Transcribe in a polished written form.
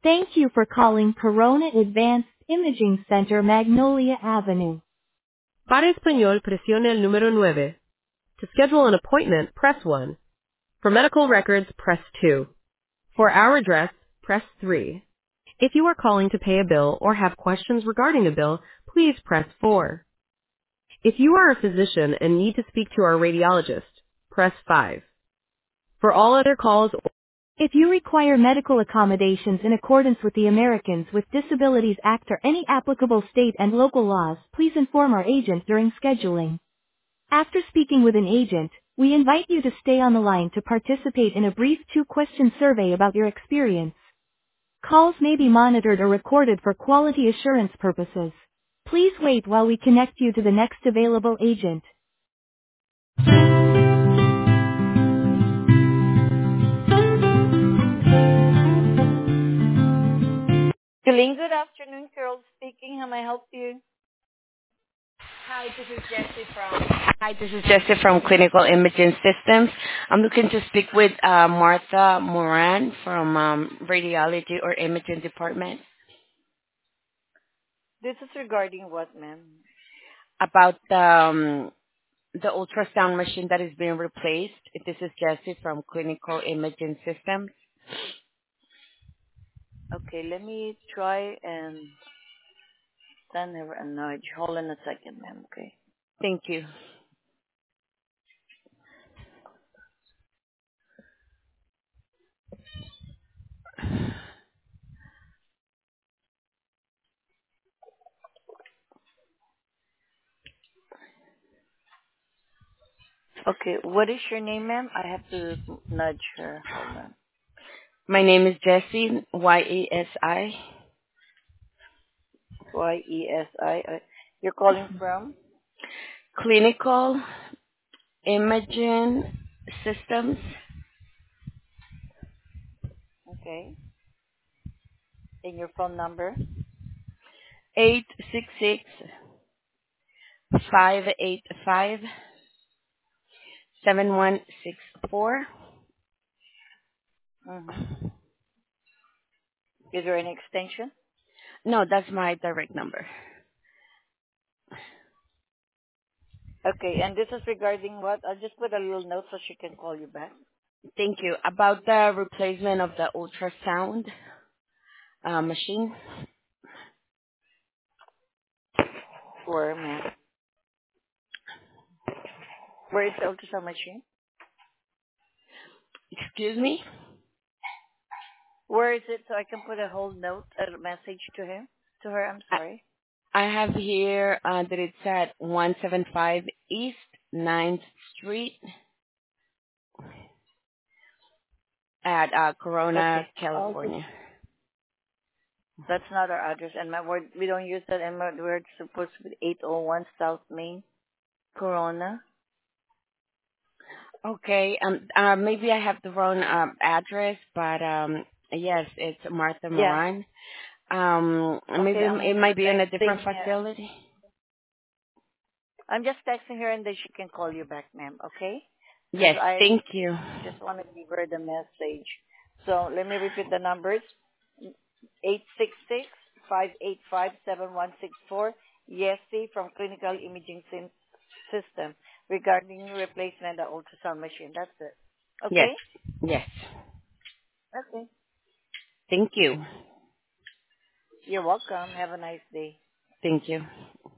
Thank you for calling Corona Advanced Imaging Center, Magnolia Avenue. Para español, presione el número 9. To schedule an appointment, press 1. For medical records, press 2. For our address, press 3. If you are calling to pay a bill or have questions regarding a bill, please press 4. If you are a physician and need to speak to our radiologist, press 5. For all other calls, If you require medical accommodations in accordance with the Americans with Disabilities Act or any applicable state and local laws, please inform our agent during scheduling. After speaking with an agent, we invite you to stay on the line to participate in a brief 2-question survey about your experience. Calls may be monitored or recorded for quality assurance purposes. Please wait while we connect you to the next available agent. Feeling good afternoon, Carol speaking. How may I help you? Hi, this is Jessie from Clinical Imaging Systems. I'm looking to speak with Martha Moran from Radiology or Imaging Department This is regarding what, ma'am? about the ultrasound machine that is being replaced. This is Jessie from Clinical Imaging Systems. Okay, let me try and send her a nudge. Hold on a second, ma'am, okay? Thank you. Okay, what is your name, ma'am? I have to nudge her. Hold on. My name is Jessie, Y-E-S-I. Y-E-S-I. You're calling from? Clinical Imaging Systems, Okay. And your phone number? 866-585-7164. Mm-hmm. Is there any extension? No, that's my direct number. Okay, and this is regarding what? I'll just put a little note so she can call you back. Thank you. About the replacement of the ultrasound machine. Where, ma'am? Where is the ultrasound machine? Excuse me? Where is it so I can put a whole note, a message to him? To her, I'm I sorry. I have here that it's at 175 East 9th Street at Corona, Okay. California. That's not our address, and we don't use that, and we're supposed to be 801 South Main, Corona. Okay. Maybe I have the wrong address, but yes, it's Martha Yeah. Moran. Maybe Okay, it I'm might be in a texting. different facility. I'm just texting her, and then she can call you back, ma'am. Okay? Because Yes, I thank you. just want to give her the message. So let me repeat the numbers: 866-585-7164. Yesi from Clinical Imaging System regarding replacement of ultrasound machine. That's it. Yes, Okay? yes. Okay. Thank you. You're welcome. Have a nice day. Thank you.